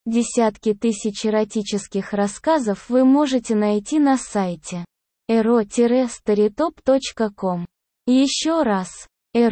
Десятки тысяч эротических рассказов вы можете найти на сайте ero-storytop.com. Еще раз,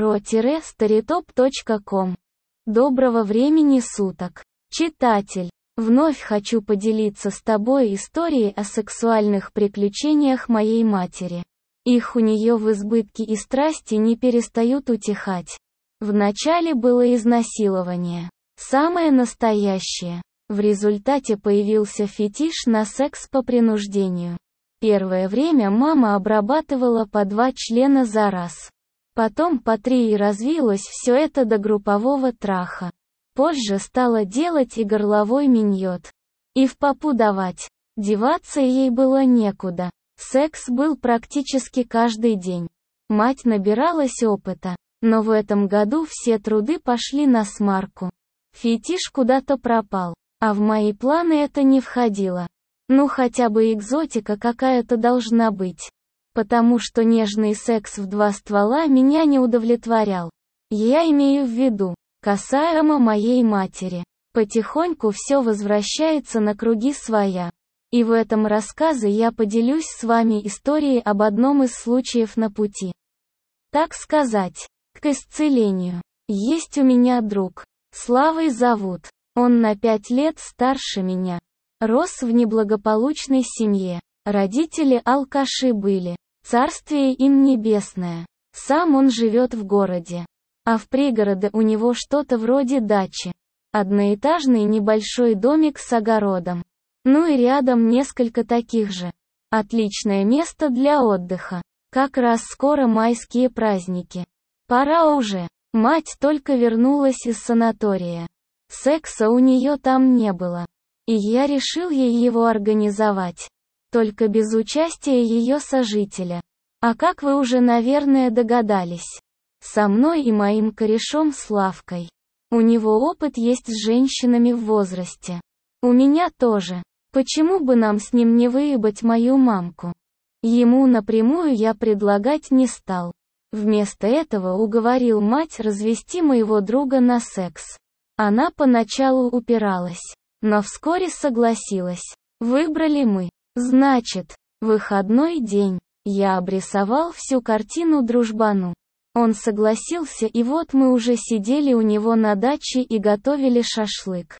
ero-storytop.com. Доброго времени суток, читатель! Вновь хочу поделиться с тобой историей о сексуальных приключениях моей матери. Их у нее в избытке и страсти не перестают утихать. Вначале было изнасилование. Самое настоящее. В результате появился фетиш на секс по принуждению. Первое время мама обрабатывала по 2 члена за раз. Потом по 3 и развилось все это до группового траха. Позже стала делать и горловой миньот. И в попу давать. Деваться ей было некуда. Секс был практически каждый день. Мать набиралась опыта. Но в этом году все труды пошли на смарку. Фетиш куда-то пропал. А в мои планы это не входило. Ну хотя бы экзотика какая-то должна быть. Потому что нежный секс в 2 ствола меня не удовлетворял. Я имею в виду, касаемо моей матери. Потихоньку все возвращается на круги своя. И в этом рассказе я поделюсь с вами историей об одном из случаев на пути, так сказать, к исцелению. Есть у меня друг. Славой зовут. Он на 5 лет старше меня. Рос в неблагополучной семье. Родители алкаши были. Царствие им небесное. Сам он живет в городе. А в пригороде у него что-то вроде дачи. Одноэтажный небольшой домик с огородом. Ну и рядом несколько таких же. Отличное место для отдыха. Как раз скоро майские праздники. Пора уже. Мать только вернулась из санатория. Секса у нее там не было. И я решил ей его организовать. Только без участия ее сожителя. А как вы уже, наверное, догадались. Со мной и моим корешом Славкой. У него опыт есть с женщинами в возрасте. У меня тоже. Почему бы нам с ним не выебать мою мамку? Ему напрямую я предлагать не стал. Вместо этого уговорил мать развести моего друга на секс. Она поначалу упиралась, но вскоре согласилась. Выбрали мы. Значит, выходной день. Я обрисовал всю картину дружбану. Он согласился, и вот мы уже сидели у него на даче и готовили шашлык.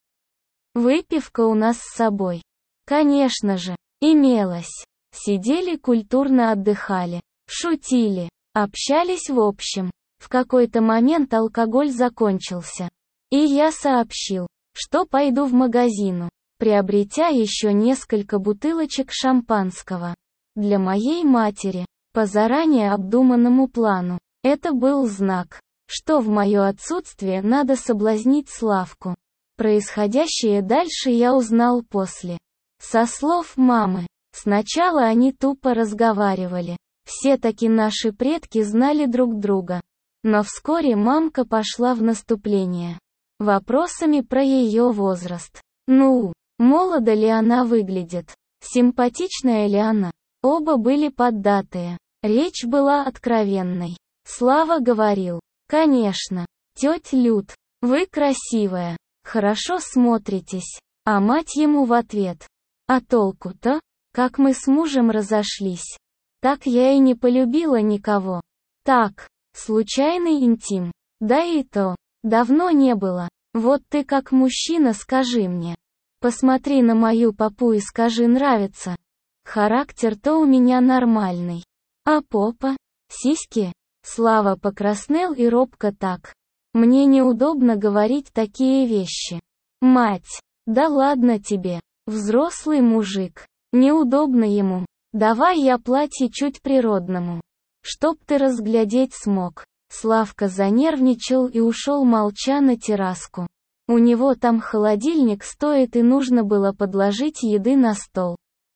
Выпивка у нас с собой. Конечно же, имелась. Сидели культурно, отдыхали, шутили, общались в общем. В какой-то момент алкоголь закончился. И я сообщил, что пойду в магазин, приобретя еще несколько бутылочек шампанского. Для моей матери, по заранее обдуманному плану. Это был знак, что в мое отсутствие надо соблазнить Славку. Происходящее дальше я узнал после. Со слов мамы. Сначала они тупо разговаривали. Все-таки наши предки знали друг друга. Но вскоре мамка пошла в наступление. Вопросами про ее возраст. Ну, молодо ли она выглядит? Симпатичная ли она? Оба были поддатые. Речь была откровенной. Слава говорил: «Конечно, тетя Люд, вы красивая, хорошо смотритесь». А мать ему в ответ: «А толку-то? Как мы с мужем разошлись. Так я и не полюбила никого. Так, случайный интим. Да и то, давно не было. Вот ты как мужчина скажи мне. Посмотри на мою попу и скажи, нравится. Характер-то у меня нормальный. А попа? Сиськи?» Слава покраснел и робко так. Мне неудобно говорить такие вещи. Мать: «Да ладно тебе, взрослый мужик. Неудобно ему. Давай я платье чуть природному. Чтоб ты разглядеть смог». Славка занервничал и ушел молча на терраску. У него там холодильник стоит, и нужно было подложить еды на стол.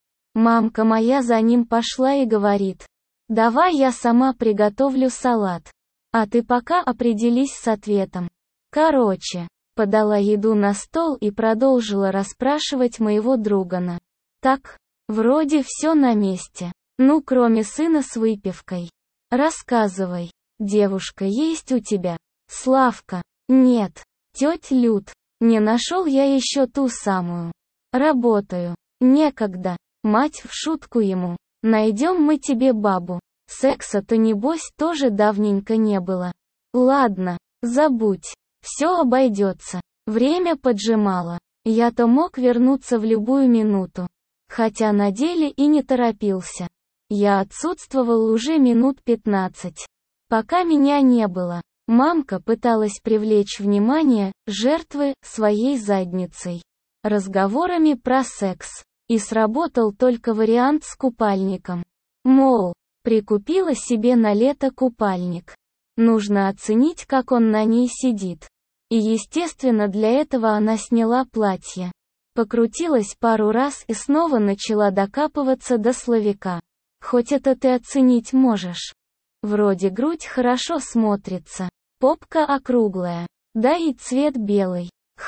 Мамка моя за ним пошла и говорит: «Давай я сама приготовлю салат. А ты пока определись с ответом». Короче, подала еду на стол и продолжила расспрашивать моего другана. Так, вроде все на месте. Ну, кроме сына с выпивкой. Рассказывай. Девушка есть у тебя? Славка: «Нет. Тетя Люд, Не нашел я еще ту самую. Работаю. Некогда. Мать в шутку ему. Найдем мы тебе бабу. Секса-то небось тоже давненько не было. Ладно, забудь. Все обойдется. Время поджимало. Я-то мог вернуться в любую минуту. Хотя на деле и не торопился. Я отсутствовал уже минут 15. Пока меня не было, мамка пыталась привлечь внимание жертвы своей задницей разговорами про секс. И сработал только вариант с купальником. Мол, прикупила себе на лето купальник. Нужно оценить, как он на ней сидит. И естественно для этого она сняла платье. Покрутилась пару раз и снова начала докапываться до словика. Хоть это ты оценить можешь. Вроде грудь хорошо смотрится. Попка округлая. Да и цвет белый.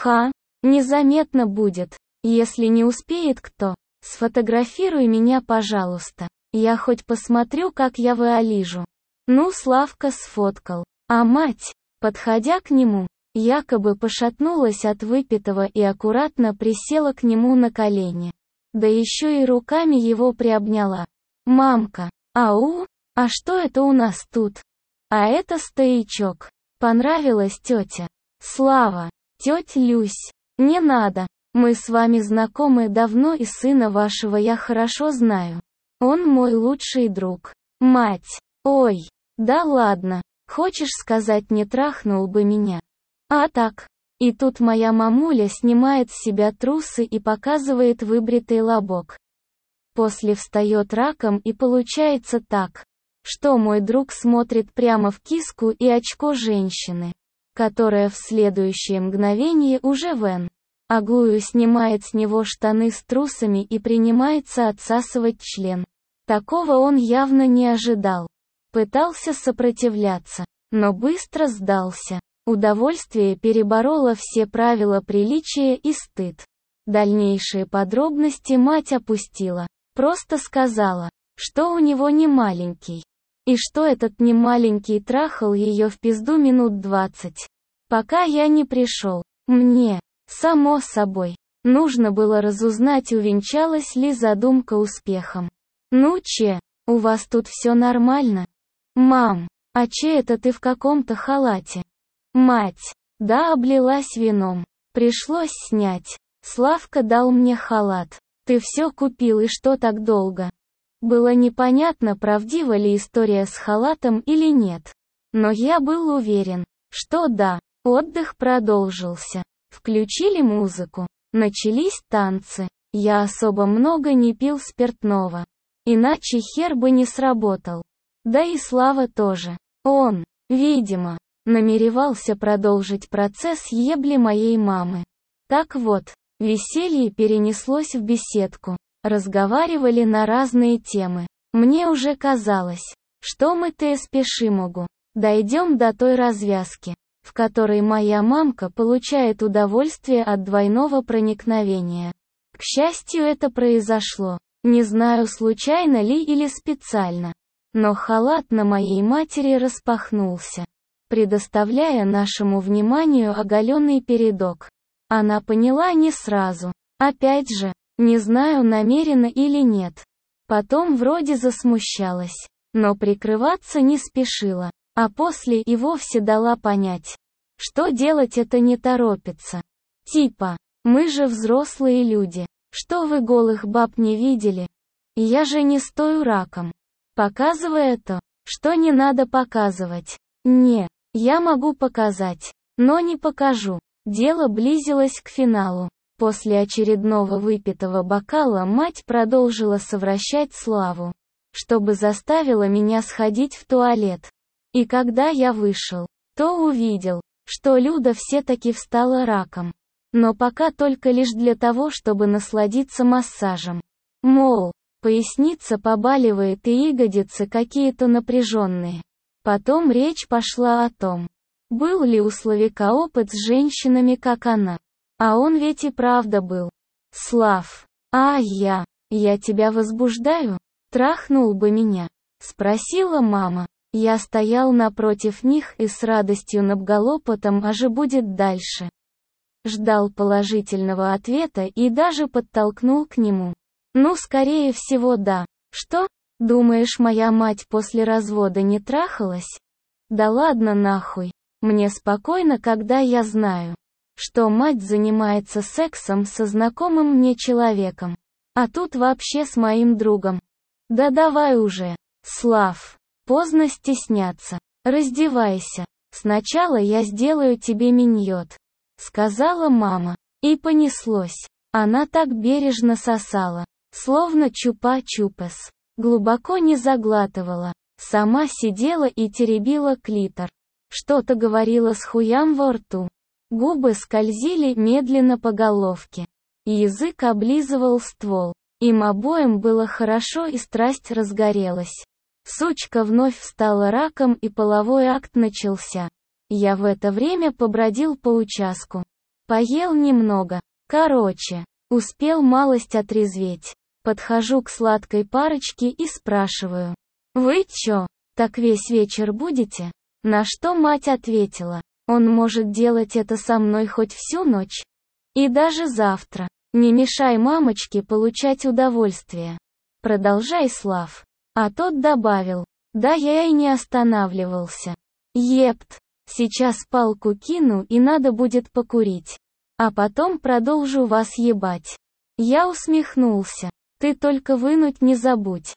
Незаметно будет. Если не успеет кто, сфотографируй меня, пожалуйста. Я хоть посмотрю, как я выолижу. Ну, Славка сфоткал. А мать, подходя к нему, якобы пошатнулась от выпитого и аккуратно присела к нему на колени. Да еще и руками его приобняла. Мамка, ау, а что это у нас тут? А это стоячок. Понравилась тетя. Слава, тетя Люсь, не надо. Мы с вами знакомы давно и сына вашего я хорошо знаю. Он мой лучший друг. Мать. Ой, да ладно. Хочешь сказать, не трахнул бы меня? А так. И тут моя мамуля снимает с себя трусы и показывает выбритый лобок. После встает раком и получается так, что мой друг смотрит прямо в киску и очко женщины, которая в следующее мгновение уже вен. Аглую снимает с него штаны с трусами и принимается отсасывать член. Такого он явно не ожидал. Пытался сопротивляться, но быстро сдался. Удовольствие перебороло все правила приличия и стыд. Дальнейшие подробности мать опустила. Просто сказала, что у него не маленький. И что этот не маленький трахал ее в пизду минут 20. Пока я не пришел. Мне. Само собой, нужно было разузнать, увенчалась ли задумка успехом. Ну че, у вас тут все нормально? Мам, а че это ты в каком-то халате? Мать, да, облилась вином. Пришлось снять. Славка дал мне халат. Ты все купил и что так долго? Было непонятно, правдива ли история с халатом или нет. Но я был уверен, что да. Отдых продолжился. Включили музыку. Начались танцы. Я особо много не пил спиртного. Иначе хер бы не сработал. Да и Слава тоже. Он, видимо, намеревался продолжить процесс ебли моей мамы. Так вот, веселье перенеслось в беседку. Разговаривали на разные темы. Мне уже казалось, что мы-то спешимогу. Дойдем до той развязки, в которой моя мамка получает удовольствие от двойного проникновения. К счастью, это произошло. Не знаю, случайно ли или специально. Но халат на моей матери распахнулся, предоставляя нашему вниманию оголенный передок. Она поняла не сразу. Опять же, не знаю, намеренно или нет. Потом вроде засмущалась, но прикрываться не спешила. А после и вовсе дала понять, что делать это не торопится. Типа, мы же взрослые люди, что вы голых баб не видели? Я же не стою раком, показывая то, что не надо показывать. Не, я могу показать, но не покажу. Дело близилось к финалу. После очередного выпитого бокала мать продолжила совращать Славу, чтобы заставила меня сходить в туалет. И когда я вышел, то увидел, что Люда все-таки встала раком. Но пока только лишь для того, чтобы насладиться массажем. Мол, поясница побаливает и ягодицы какие-то напряженные. Потом речь пошла о том, был ли у Славика опыт с женщинами, как она. А он ведь и правда был. Слав, я тебя возбуждаю? Трахнул бы меня? Спросила мама. Я стоял напротив них и с радостью набголопотом, а же будет дальше. Ждал положительного ответа и даже подтолкнул к нему. Ну, скорее всего, да. Что? Думаешь, моя мать после развода не трахалась? Да ладно нахуй. Мне спокойно, когда я знаю, что мать занимается сексом со знакомым мне человеком. А тут вообще с моим другом. Да давай уже, Слав. Поздно стесняться. Раздевайся. Сначала я сделаю тебе миньот, сказала мама. И понеслось. Она так бережно сосала, словно чупа-чупас. Глубоко не заглатывала. Сама сидела и теребила клитор. Что-то говорила с хуям во рту. Губы скользили медленно по головке. Язык облизывал ствол. Им обоим было хорошо и страсть разгорелась. Сучка вновь встала раком и половой акт начался. Я в это время побродил по участку. Поел немного. Короче, успел малость отрезветь. Подхожу к сладкой парочке и спрашиваю. «Вы чё, так весь вечер будете?» На что мать ответила. «Он может делать это со мной хоть всю ночь. И даже завтра. Не мешай мамочке получать удовольствие. Продолжай, Слав». А тот добавил. Да я и не останавливался. Епт. Сейчас палку кину и надо будет покурить. А потом продолжу вас ебать. Я усмехнулся. Ты только вынуть не забудь.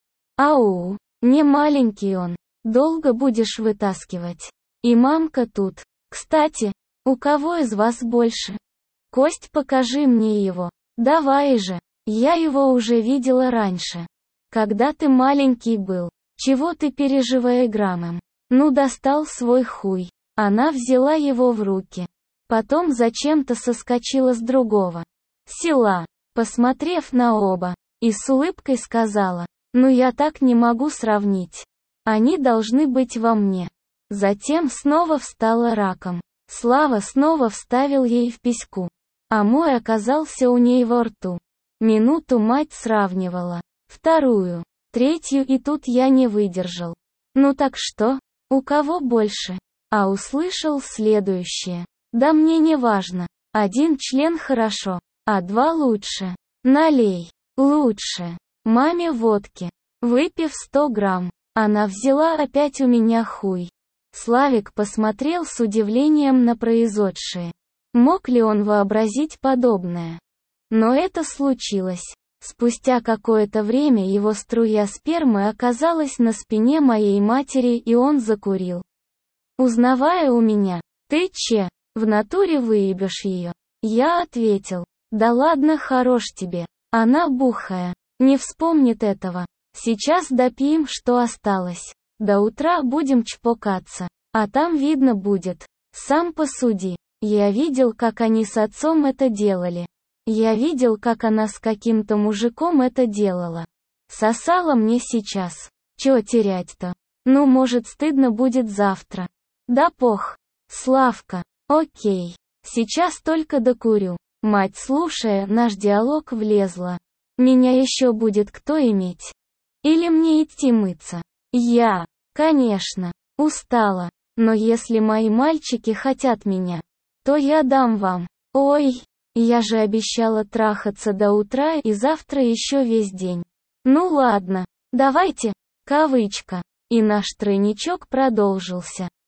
Ау, не маленький он. Долго будешь вытаскивать. И мамка тут. Кстати, у кого из вас больше? Кость, покажи мне его. Давай же. Я его уже видела раньше. Когда ты маленький был. Чего ты переживаешь? Ну достал свой хуй. Она взяла его в руки. Потом зачем-то соскочила с другого села, посмотрев на оба, и с улыбкой сказала, ну я так не могу сравнить. Они должны быть во мне. Затем снова встала раком. Слава снова вставил ей в письку. А мой оказался у ней во рту. Минуту мать сравнивала. Вторую, третью, и тут я не выдержал. Ну так что? У кого больше? А услышал следующее. Да мне не важно. Один член хорошо, а два лучше. Налей. Лучше. Маме водки. Выпив 100 грамм, она взяла опять у меня хуй. Славик посмотрел с удивлением на произошедшее. Мог ли он вообразить подобное? Но это случилось. Спустя какое-то время его струя спермы оказалась на спине моей матери, и он закурил. Узнавая у меня, «Ты че, в натуре выебешь ее?» Я ответил, «Да ладно, хорош тебе, она бухая, не вспомнит этого. Сейчас допьем, что осталось. До утра будем чпокаться, а там видно будет. Сам посуди. Я видел, как они с отцом это делали. Я видел, как она с каким-то мужиком это делала. Сосала мне сейчас. Чё терять-то? Ну, может, стыдно будет завтра. Да пох. Славка. Окей. Сейчас только докурю». Мать, слушая наш диалог, влезла. «Меня еще будет кто иметь? Или мне идти мыться?» Я. Конечно. Устала. Но если мои мальчики хотят меня, то я дам вам. Ой. Я же обещала трахаться до утра и завтра еще весь день. Ну ладно, давайте, кавычка. И наш тройничок продолжился.